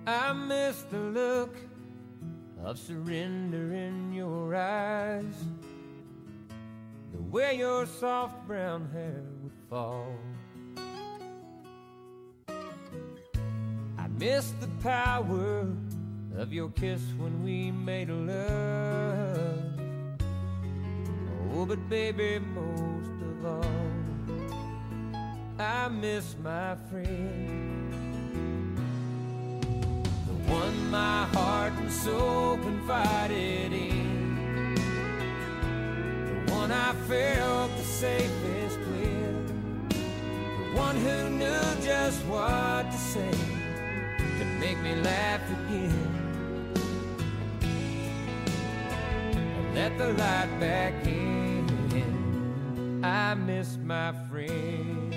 I miss the look of surrender in your eyes, the way your soft brown hair would fall. I miss the power of your kiss when we made love. Oh, but baby, most of all, I miss my friend, the one my heart and soul confided in, the one I felt the safest with, the one who knew just what to say to make me laugh again. Let the light back in. I miss my friend.